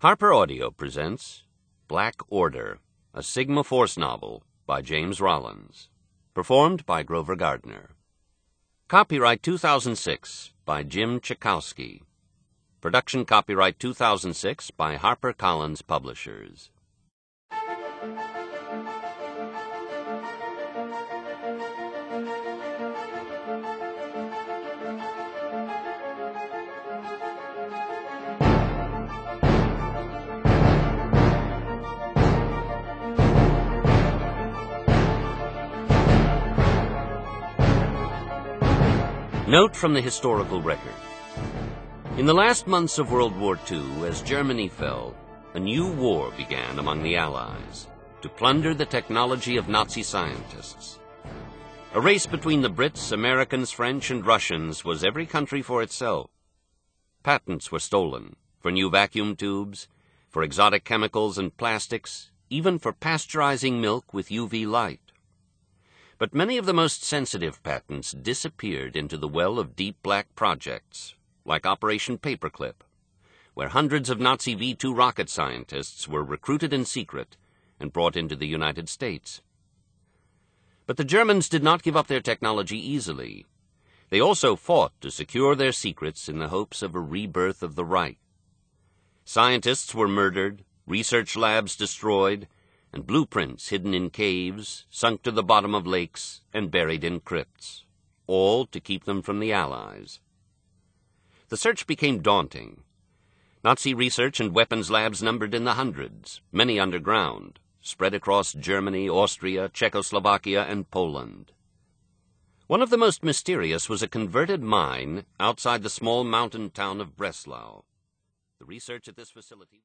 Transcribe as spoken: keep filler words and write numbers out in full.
Harper Audio presents Black Order, a Sigma Force novel by James Rollins, performed by Grover Gardner. Copyright two thousand six by Jim Chakowski. Production copyright two thousand six by HarperCollins Publishers. Note from the historical record. In the last months of World War Two, as Germany fell, a new war began among the Allies to plunder the technology of Nazi scientists. A race between the Brits, Americans, French, and Russians was every country for itself. Patents were stolen for new vacuum tubes, for exotic chemicals and plastics, even for pasteurizing milk with U V light. But many of the most sensitive patents disappeared into the well of deep black projects, like Operation Paperclip, where hundreds of Nazi V two rocket scientists were recruited in secret and brought into the United States. But the Germans did not give up their technology easily. They also fought to secure their secrets in the hopes of a rebirth of the Reich. Scientists were murdered, research labs destroyed, and blueprints hidden in caves, sunk to the bottom of lakes, and buried in crypts, all to keep them from the Allies. The search became daunting. Nazi research and weapons labs numbered in the hundreds, many underground, spread across Germany, Austria, Czechoslovakia, and Poland. One of the most mysterious was a converted mine outside the small mountain town of Breslau. The research at this facility